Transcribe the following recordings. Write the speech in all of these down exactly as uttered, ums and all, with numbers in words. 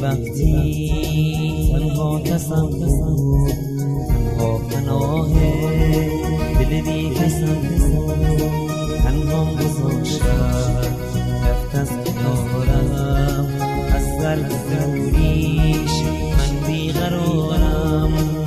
وقتی تنها کسم بود، تنها پناه دل بی کسم بود، تنها گذاشتم رفت از کنارم، از درد دوریش من بیقرارم.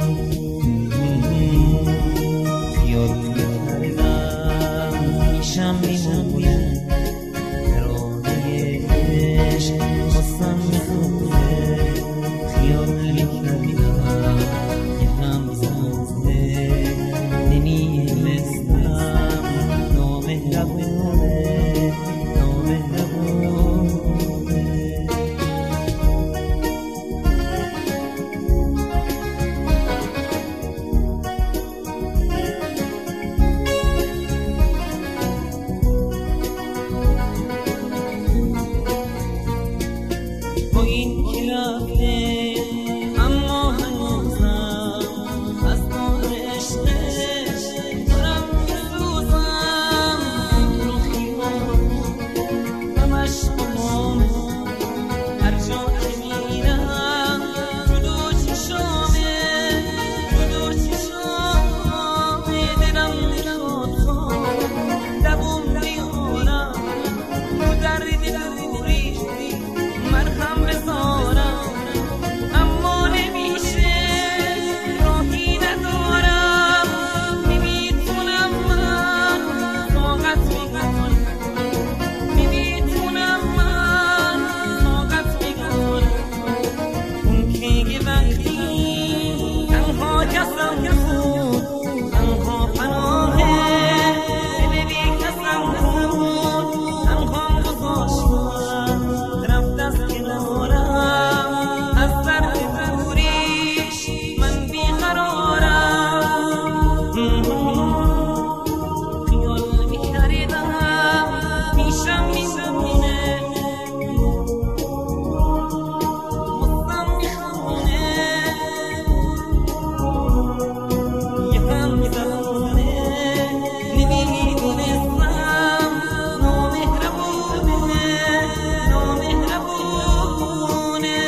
خیال میکردم پیشم میمونه، ترانه عشق خواستم میخونه. خیال میکردم یه همزاده نمی‌دونستم نامهربونه، نامهربونه. با این که رفته اما هنوزم از بار عشقش دارم میسوزم. رو خیال همش بامه، هر جا که میرم جلو چشامه، جلو چشامه. دلم میخواد دووم بیارم رو درد دوریش مرهم بذارم، اما نمیشه، راهی ندارم. نمیتونم من طاقت بگذارم، نمیتونم من طاقت بگذارم. اون که یه وقتی تنها کسم بود، تنها پناه دل بی کسم بود، تنها گذاشتم رفت از کنارم، از درد دوریش من بیقرارم. خیال میکردم پیشم میمونه، مستم میخونه. یه همزاده نمیدونستم نامهربونه، نامهربونه.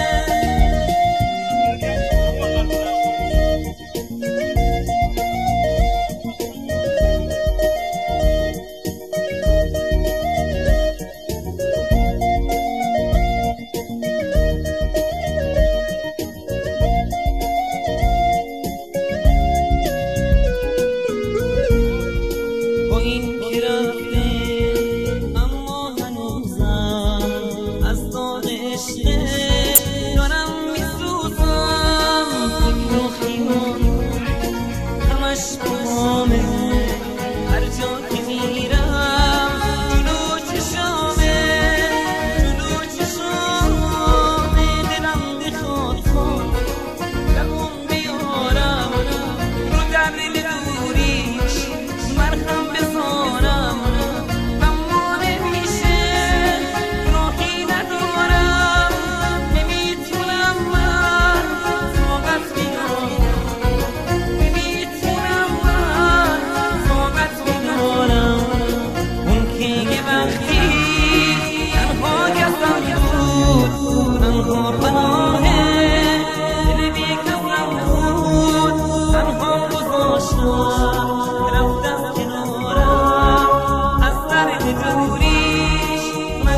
با این که رفته اما هنوزم از داغ عشقش دارم میسوزم. فکر و خیال همش بامه، هر جا که میرم جلو چشامه، جلو چشامه. دلم بخواد دووم بیارم رو درد دوریش مرهم بذارم، اما نمیشه، راهی ندارم. نمیتونم من طاقت بگذارم، نمیتونم من طاقت بگذارم. اون که یه وقتی تنها کسم بود، تنها پناه دل بی کسم بود، تنها گذاشتم رفت از کنارم، از درد دوریش من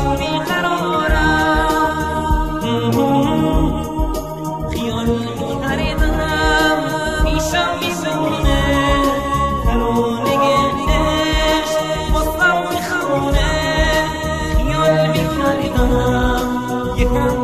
بیقرارم. خیال میکردم پیشم میمونه، ترانه عشق واسم میخونه. خیال میکردم یه